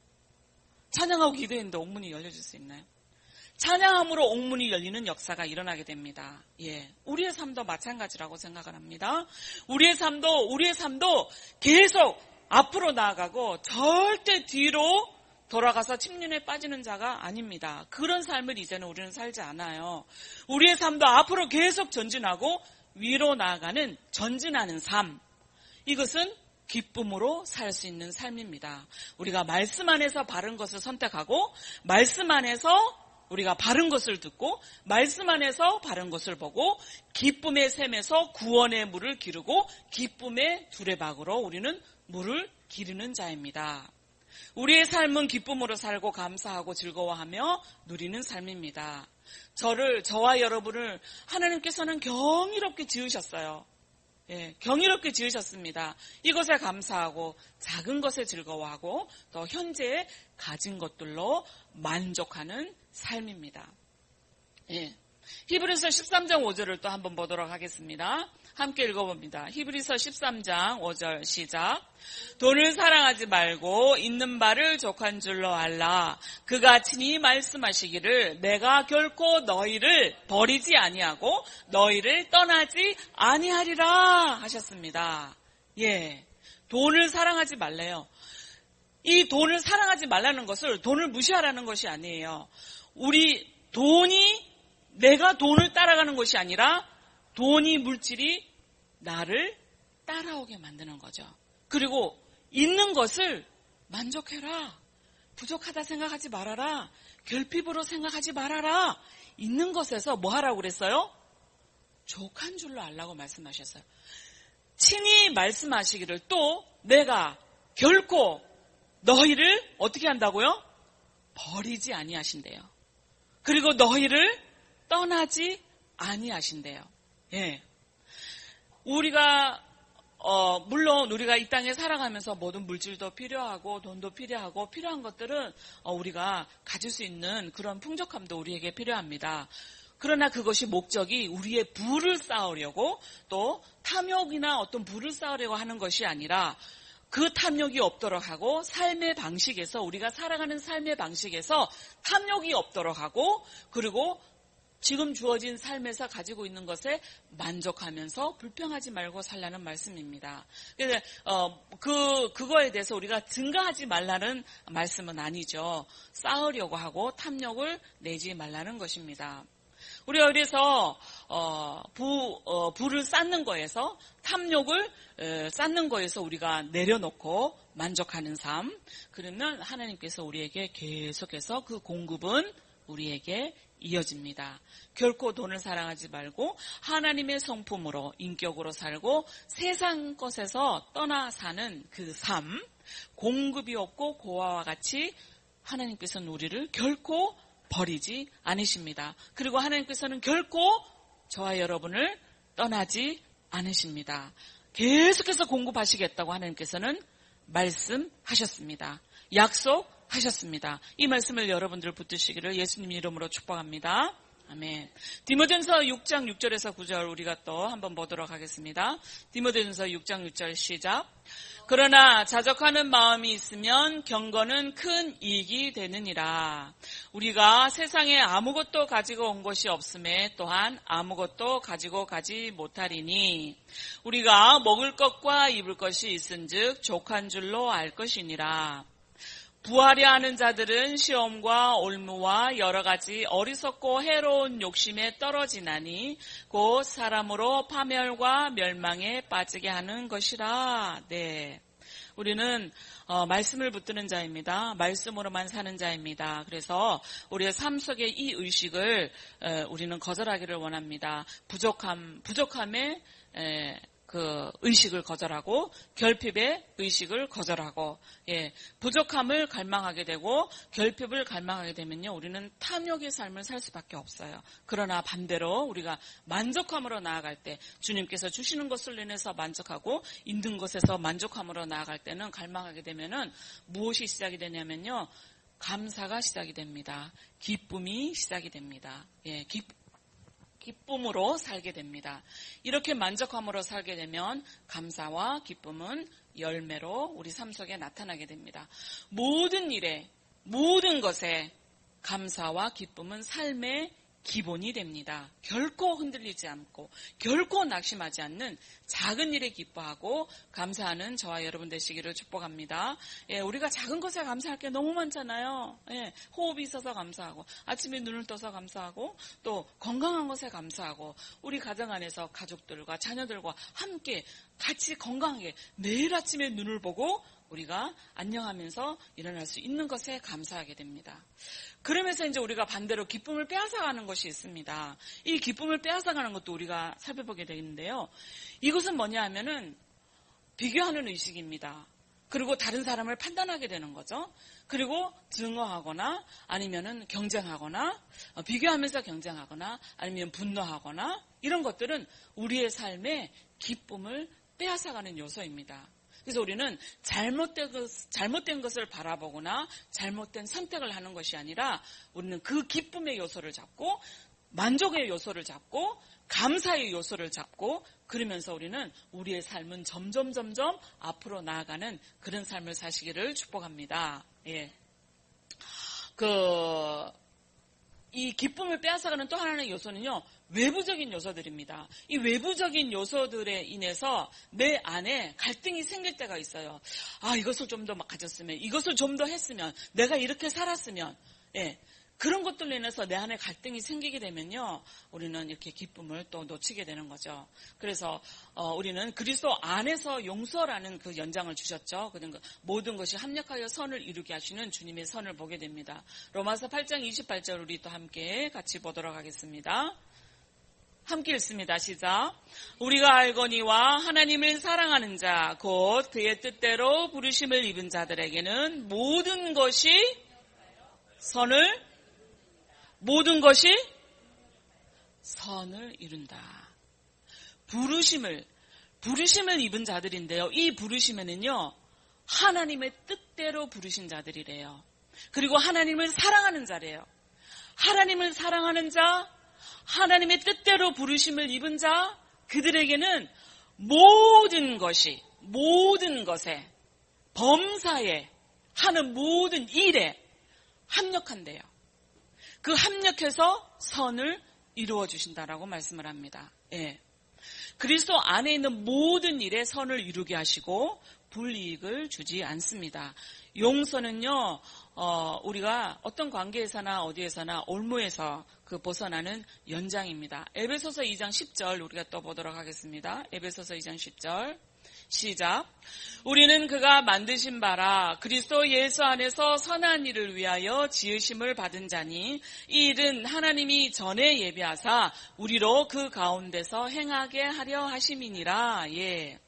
찬양하고 기도했는데 옥문이 열려질 수 있나요? 찬양함으로 옥문이 열리는 역사가 일어나게 됩니다. 예, 우리의 삶도 마찬가지라고 생각을 합니다. 우리의 삶도 우리의 삶도 계속 앞으로 나아가고 절대 뒤로 돌아가서 침륜에 빠지는 자가 아닙니다. 그런 삶을 이제는 우리는 살지 않아요. 우리의 삶도 앞으로 계속 전진하고 위로 나아가는 전진하는 삶. 이것은 기쁨으로 살 수 있는 삶입니다. 우리가 말씀 안에서 바른 것을 선택하고 말씀 안에서 우리가 바른 것을 듣고 말씀 안에서 바른 것을 보고 기쁨의 샘에서 구원의 물을 기르고 기쁨의 두레박으로 우리는 물을 기르는 자입니다. 우리의 삶은 기쁨으로 살고 감사하고 즐거워하며 누리는 삶입니다. 저를, 저와 여러분을 하나님께서는 경이롭게 지으셨어요. 예, 경이롭게 지으셨습니다. 이것에 감사하고 작은 것에 즐거워하고 또 현재 가진 것들로 만족하는 삶입니다. 예. 히브리서 십삼 장 오 절을 또 한번 보도록 하겠습니다. 함께 읽어봅니다. 히브리서 십삼 장 오 절 시작. 돈을 사랑하지 말고 있는 바를 족한 줄로 알라. 그가 친히 말씀하시기를 내가 결코 너희를 버리지 아니하고 너희를 떠나지 아니하리라 하셨습니다. 예, 돈을 사랑하지 말래요. 이 돈을 사랑하지 말라는 것을 돈을 무시하라는 것이 아니에요. 우리 돈이 내가 돈을 따라가는 것이 아니라 돈이 물질이 나를 따라오게 만드는 거죠. 그리고 있는 것을 만족해라. 부족하다 생각하지 말아라. 결핍으로 생각하지 말아라. 있는 것에서 뭐 하라고 그랬어요? 족한 줄로 알라고 말씀하셨어요. 친히 말씀하시기를 또 내가 결코 너희를 어떻게 한다고요? 버리지 아니하신대요. 그리고 너희를 떠나지 아니하신대요. 예. 우리가 어, 물론 우리가 이 땅에 살아가면서 모든 물질도 필요하고 돈도 필요하고 필요한 것들은 어, 우리가 가질 수 있는 그런 풍족함도 우리에게 필요합니다. 그러나 그것이 목적이 우리의 부를 쌓으려고 또 탐욕이나 어떤 부를 쌓으려고 하는 것이 아니라 그 탐욕이 없도록 하고 삶의 방식에서 우리가 살아가는 삶의 방식에서 탐욕이 없도록 하고 그리고 지금 주어진 삶에서 가지고 있는 것에 만족하면서 불평하지 말고 살라는 말씀입니다. 그래서 어, 그 그거에 대해서 우리가 증가하지 말라는 말씀은 아니죠. 쌓으려고 하고 탐욕을 내지 말라는 것입니다. 우리가 그래서 어, 부, 어, 부를 쌓는 거에서 탐욕을 에, 쌓는 거에서 우리가 내려놓고 만족하는 삶, 그러면 하나님께서 우리에게 계속해서 그 공급은 우리에게 이어집니다. 결코 돈을 사랑하지 말고 하나님의 성품으로 인격으로 살고 세상 것에서 떠나 사는 그 삶, 공급이 없고 고아와 같이 하나님께서는 우리를 결코 버리지 않으십니다. 그리고 하나님께서는 결코 저와 여러분을 떠나지 않으십니다. 계속해서 공급하시겠다고 하나님께서는 말씀하셨습니다. 약속하셨습니다. 이 말씀을 여러분들 붙드시기를 예수님 이름으로 축복합니다. 아멘. 디모데전서 육 장 육 절에서 구 절 우리가 또 한번 보도록 하겠습니다. 디모데전서 육 장 육 절 시작. 그러나 자족하는 마음이 있으면 경건은 큰 이익이 되느니라. 우리가 세상에 아무것도 가지고 온 것이 없음에 또한 아무것도 가지고 가지 못하리니 우리가 먹을 것과 입을 것이 있은즉 족한 줄로 알 것이니라. 부하려 하는 자들은 시험과 올무와 여러 가지 어리석고 해로운 욕심에 떨어지나니 곧 사람으로 파멸과 멸망에 빠지게 하는 것이라. 네, 우리는 어, 말씀을 붙드는 자입니다. 말씀으로만 사는 자입니다. 그래서 우리의 삶 속의 이 의식을 에, 우리는 거절하기를 원합니다. 부족함, 부족함에 에, 그 의식을 거절하고 결핍의 의식을 거절하고 예, 부족함을 갈망하게 되고 결핍을 갈망하게 되면요 우리는 탐욕의 삶을 살 수밖에 없어요. 그러나 반대로 우리가 만족함으로 나아갈 때 주님께서 주시는 것을 인해서 만족하고 있는 것에서 만족함으로 나아갈 때는 갈망하게 되면은 무엇이 시작이 되냐면요 감사가 시작이 됩니다. 기쁨이 시작이 됩니다. 예, 기 기쁨으로 살게 됩니다. 이렇게 만족함으로 살게 되면 감사와 기쁨은 열매로 우리 삶 속에 나타나게 됩니다. 모든 일에, 모든 것에 감사와 기쁨은 삶의 기본이 됩니다. 결코 흔들리지 않고 결코 낙심하지 않는 작은 일에 기뻐하고 감사하는 저와 여러분 되시기를 축복합니다. 예, 우리가 작은 것에 감사할 게 너무 많잖아요. 예, 호흡이 있어서 감사하고 아침에 눈을 떠서 감사하고 또 건강한 것에 감사하고 우리 가정 안에서 가족들과 자녀들과 함께 같이 건강하게 매일 아침에 눈을 보고 우리가 안녕하면서 일어날 수 있는 것에 감사하게 됩니다. 그러면서 이제 우리가 반대로 기쁨을 빼앗아가는 것이 있습니다. 이 기쁨을 빼앗아가는 것도 우리가 살펴보게 되는데요. 이것은 뭐냐 하면은 비교하는 의식입니다. 그리고 다른 사람을 판단하게 되는 거죠. 그리고 증오하거나 아니면은 경쟁하거나 비교하면서 경쟁하거나 아니면 분노하거나 이런 것들은 우리의 삶에 기쁨을 빼앗아가는 요소입니다. 그래서 우리는 잘못된, 것, 잘못된 것을 바라보거나 잘못된 선택을 하는 것이 아니라 우리는 그 기쁨의 요소를 잡고 만족의 요소를 잡고 감사의 요소를 잡고 그러면서 우리는 우리의 삶은 점점 점점 앞으로 나아가는 그런 삶을 사시기를 축복합니다. 예. 그, 이 기쁨을 빼앗아가는 또 하나의 요소는요. 외부적인 요소들입니다. 이 외부적인 요소들에 인해서 내 안에 갈등이 생길 때가 있어요. 아, 이것을 좀 더 가졌으면, 이것을 좀 더 했으면, 내가 이렇게 살았으면, 예. 그런 것들로 인해서 내 안에 갈등이 생기게 되면요, 우리는 이렇게 기쁨을 또 놓치게 되는 거죠. 그래서 어, 우리는 그리스도 안에서 용서라는 그 연장을 주셨죠. 모든 것이 합력하여 선을 이루게 하시는 주님의 선을 보게 됩니다. 로마서 팔 장 이십팔 절 우리 또 함께 같이 보도록 하겠습니다. 함께 읽습니다. 시작. 우리가 알거니와 하나님을 사랑하는 자, 곧 그의 뜻대로 부르심을 입은 자들에게는 모든 것이 선을 모든 것이 선을 이룬다. 부르심을 부르심을 입은 자들인데요. 이 부르심에는요, 하나님의 뜻대로 부르신 자들이래요. 그리고 하나님을 사랑하는 자래요. 하나님을 사랑하는 자, 하나님의 뜻대로 부르심을 입은 자, 그들에게는 모든 것이, 모든 것에, 범사에, 하는 모든 일에 합력한대요. 그 합력해서 선을 이루어 주신다라고 말씀을 합니다. 예. 그리스도 안에 있는 모든 일에 선을 이루게 하시고 불이익을 주지 않습니다. 용서는요, 어, 우리가 어떤 관계에서나 어디에서나 올무에서 그 벗어나는 연장입니다. 에베소서 이 장 십 절 우리가 또 보도록 하겠습니다. 에베소서 이 장 십 절 시작. 우리는 그가 만드신 바라 그리스도 예수 안에서 선한 일을 위하여 지으심을 받은 자니 이 일은 하나님이 전에 예비하사 우리로 그 가운데서 행하게 하려 하심이니라. 예.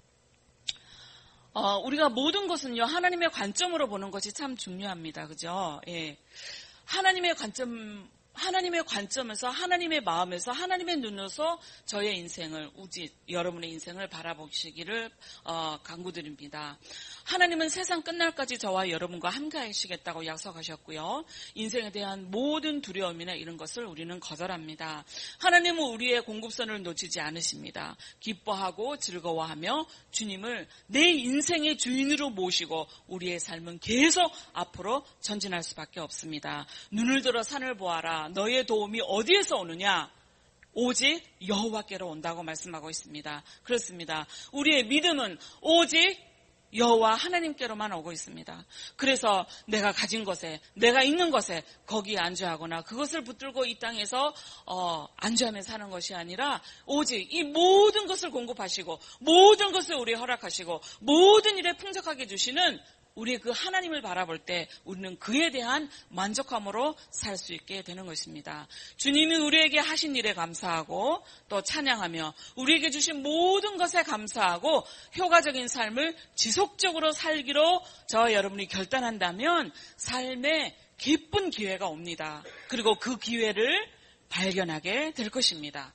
어, 우리가 모든 것은요, 하나님의 관점으로 보는 것이 참 중요합니다. 그죠? 예. 하나님의 관점, 하나님의 관점에서, 하나님의 마음에서, 하나님의 눈으로서 저의 인생을, 우지, 여러분의 인생을 바라보시기를, 어, 간구드립니다. 하나님은 세상 끝날까지 저와 여러분과 함께 하시겠다고 약속하셨고요. 인생에 대한 모든 두려움이나 이런 것을 우리는 거절합니다. 하나님은 우리의 공급선을 놓치지 않으십니다. 기뻐하고 즐거워하며 주님을 내 인생의 주인으로 모시고 우리의 삶은 계속 앞으로 전진할 수밖에 없습니다. 눈을 들어 산을 보아라. 너의 도움이 어디에서 오느냐? 오직 여호와께로 온다고 말씀하고 있습니다. 그렇습니다. 우리의 믿음은 오직 여호와 하나님께로만 오고 있습니다. 그래서 내가 가진 것에, 내가 있는 것에 거기에 안주하거나 그것을 붙들고 이 땅에서 어, 안주하며 사는 것이 아니라 오직 이 모든 것을 공급하시고 모든 것을 우리에 허락하시고 모든 일에 풍족하게 주시는 우리의 그 하나님을 바라볼 때 우리는 그에 대한 만족함으로 살 수 있게 되는 것입니다. 주님이 우리에게 하신 일에 감사하고 또 찬양하며 우리에게 주신 모든 것에 감사하고 효과적인 삶을 지속적으로 살기로 저와 여러분이 결단한다면 삶에 기쁜 기회가 옵니다. 그리고 그 기회를 발견하게 될 것입니다.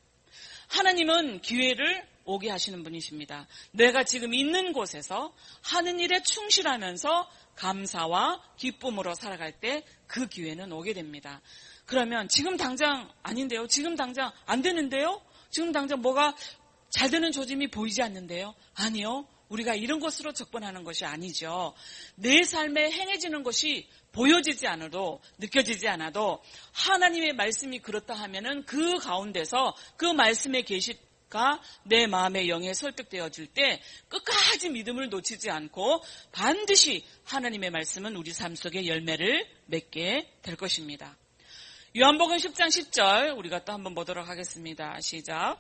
하나님은 기회를 오게 하시는 분이십니다. 내가 지금 있는 곳에서 하는 일에 충실하면서 감사와 기쁨으로 살아갈 때 그 기회는 오게 됩니다. 그러면 지금 당장 아닌데요? 지금 당장 안 되는데요? 지금 당장 뭐가 잘 되는 조짐이 보이지 않는데요? 아니요. 우리가 이런 것으로 접근하는 것이 아니죠. 내 삶에 행해지는 것이 보여지지 않아도 느껴지지 않아도 하나님의 말씀이 그렇다 하면은 그 가운데서 그 말씀의 계시 내 마음의 영에 설득되어질 때 끝까지 믿음을 놓치지 않고 반드시 하나님의 말씀은 우리 삶 속에 열매를 맺게 될 것입니다. 요한복음 십 장 십 절 우리가 또 한번 보도록 하겠습니다. 시작.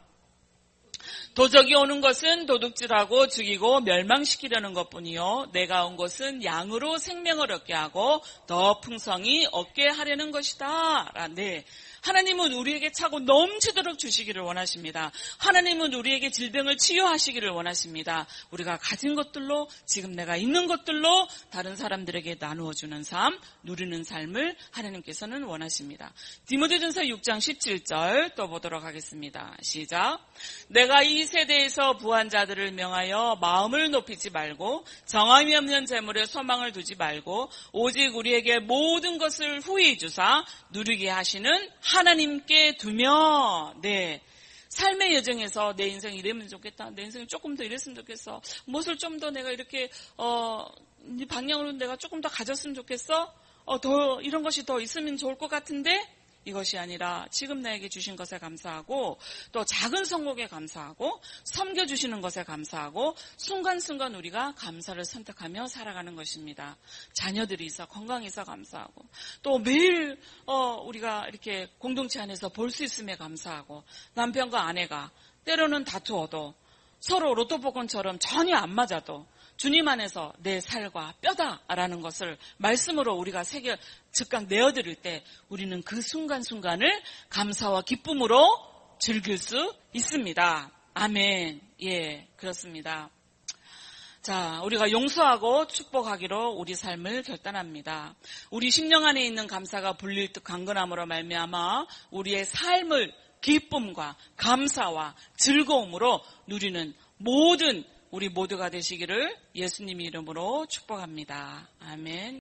도적이 오는 것은 도둑질하고 죽이고 멸망시키려는 것뿐이요 내가 온 것은 양으로 생명을 얻게 하고 더 풍성히 얻게 하려는 것이다. 네. 하나님은 우리에게 차고 넘치도록 주시기를 원하십니다. 하나님은 우리에게 질병을 치유하시기를 원하십니다. 우리가 가진 것들로 지금 내가 있는 것들로 다른 사람들에게 나누어주는 삶, 누리는 삶을 하나님께서는 원하십니다. 디모데전서 육 장 십칠 절 또 보도록 하겠습니다. 시작. 내가 이 세대에서 부한 자들을 명하여 마음을 높이지 말고 정함이 없는 재물에 소망을 두지 말고 오직 우리에게 모든 것을 후히 주사 누리게 하시는 하나님께 두며 네 삶의 여정에서 내 인생 이랬으면 좋겠다. 내 인생 조금 더 이랬으면 좋겠어. 무엇을 좀 더 내가 이렇게 어, 이 방향으로 내가 조금 더 가졌으면 좋겠어. 어, 더 이런 것이 더 있으면 좋을 것 같은데 이것이 아니라 지금 나에게 주신 것에 감사하고 또 작은 성목에 감사하고 섬겨주시는 것에 감사하고 순간순간 우리가 감사를 선택하며 살아가는 것입니다. 자녀들이 있어 건강이 있어 감사하고 또 매일 어, 우리가 이렇게 공동체 안에서 볼 수 있음에 감사하고 남편과 아내가 때로는 다투어도 서로 로또복권처럼 전혀 안 맞아도 주님 안에서 내 살과 뼈다라는 것을 말씀으로 우리가 새겨 즉각 내어드릴 때 우리는 그 순간순간을 감사와 기쁨으로 즐길 수 있습니다. 아멘. 예, 그렇습니다. 자, 우리가 용서하고 축복하기로 우리 삶을 결단합니다. 우리 심령 안에 있는 감사가 불릴 듯 강건함으로 말미암아 우리의 삶을 기쁨과 감사와 즐거움으로 누리는 모든 우리 모두가 되시기를 예수님 이름으로 축복합니다. 아멘.